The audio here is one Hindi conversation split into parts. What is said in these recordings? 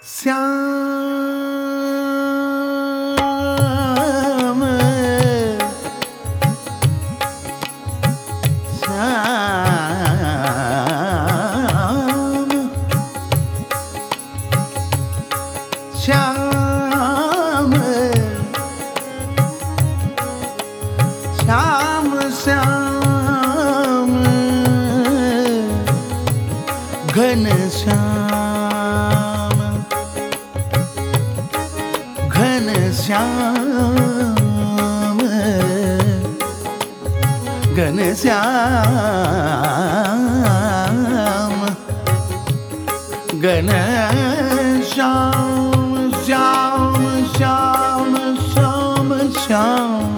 श्याम श्याम श्याम श्याम श्याम घन श्याम घन श्याम घन श्याम घन श्याम श्याम श्याम श्याम श्याम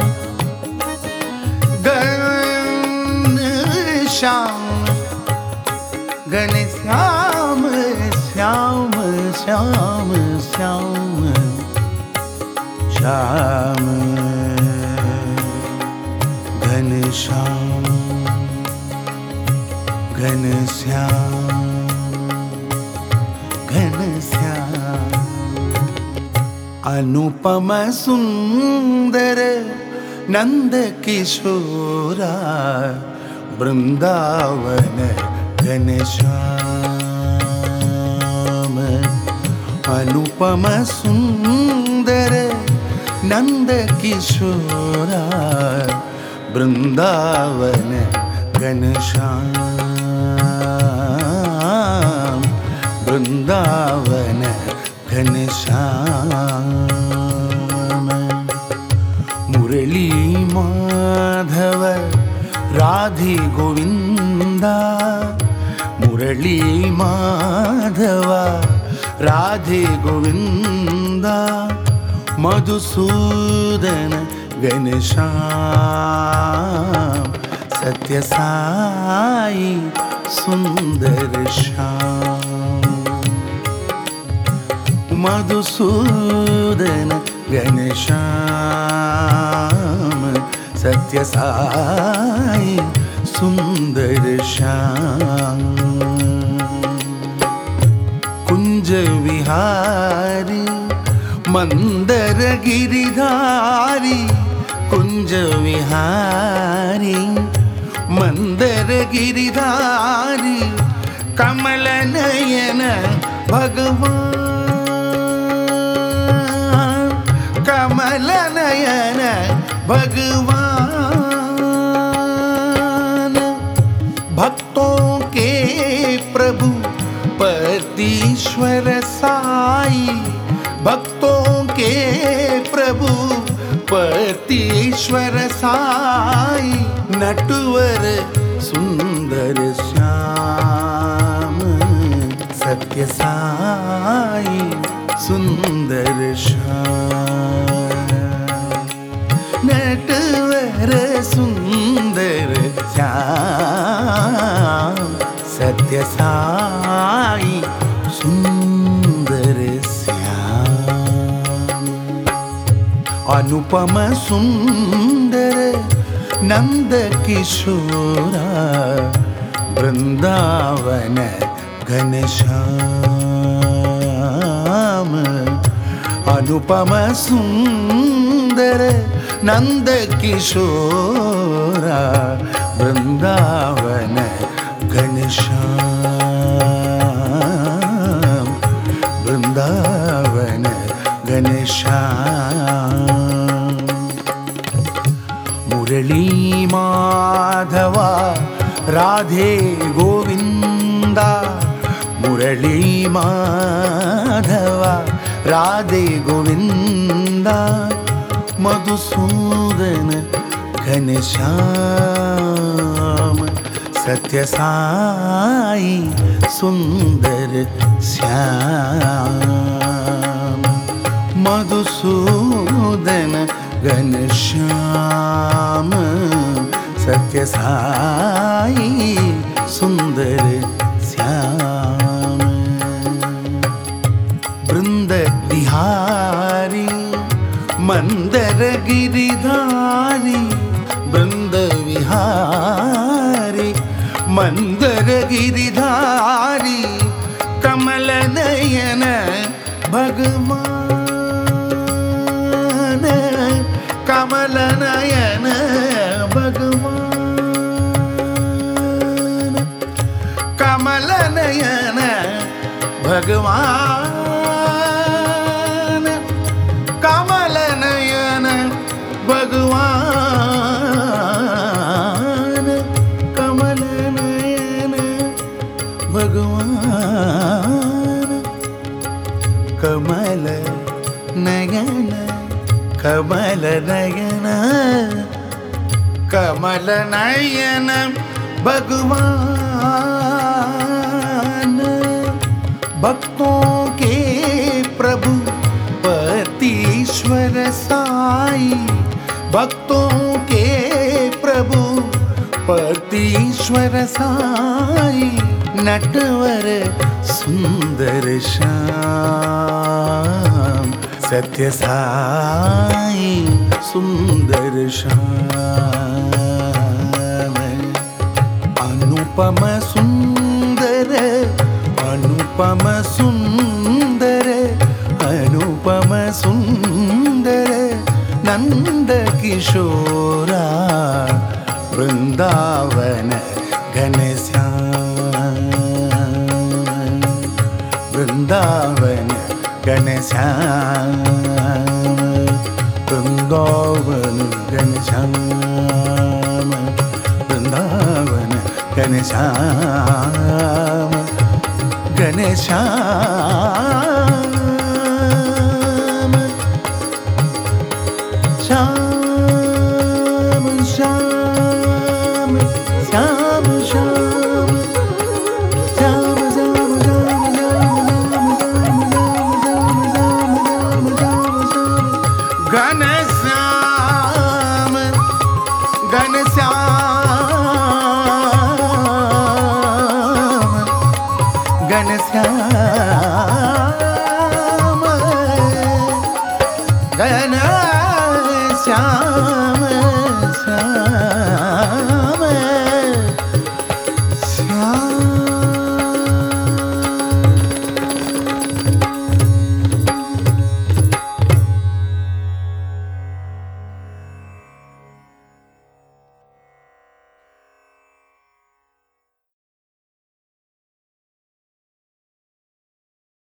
घन श्याम घन श्याम श्याम श्याम श्याम श्याम घन श्याम घन श्याम घन श्याम अनुपम सुंदर नंद किशोरा वृंदावन घन श्याम अनुपम सुंदर नंद किशोरा वृंदावन घन श्याम वृंदावन घन श्याम मुरली माधव राधे गोविंदा मुरली माधव राधे गोविंदा मधुसूदन घनश्याम सत्य साई सुंदर श्याम मधुसूदन घनश्याम सत्य साई सुंदर श्याम कुंज विहारी मंदर गिरिधारी कुंज विहारी मंदर गिरिधारी कमल नयन भगवान कमल नयन भगवान भक्तों के प्रभु पतीश्वर साई भक्तों के प्रभु पतीश्वर साई नटवर सुंदर श्याम सत्य साई सुंदर श्याम नटवर सुंदर श्याम सत्य साई सुंदर श्याम अनुपम सुंदर नंद किशोरा वृंदावन घन श्याम अनुपम सुंदर नंद किशोरा वृंदावन घन श्याम वृंदावन घन श्याम मुरली माधवा राधे गोविंदा मुरली माधवा राधे गोविंदा मधुसूदन घनश्याम सत्य साई सुंदर श्याम मधुसूदन घनश्याम सत्य साई सुंदर श्याम वृंद विहारी मंदर गिरिधारी वृंद विहारी मंदर गिरिधारी कमल नयन भगवान कमल नयन भगवान कमल नयन भगवान कमल नयन भगवान कमल नयन भगवान कमल नयन कमल नयन कमल नयन भगवान भक्तों के प्रभु पतीश्वर साई भक्तों के प्रभु पतीश्वर साई नटवर सुंदर श्याम सत्य साई सुंदर श्याम अनुपम सुंदर अनुपम सुंदर अनुपम सुंदर नंद किशोरा वृंदावन घनश्याम वृंदावन घनश्याम वृंदावन घनश्याम वृंदावन घनश्याम घनश्याम श्याम श्याम श्याम श्याम श्याम घनश्याम घनश्याम घनश्याम घनश्याम श्याम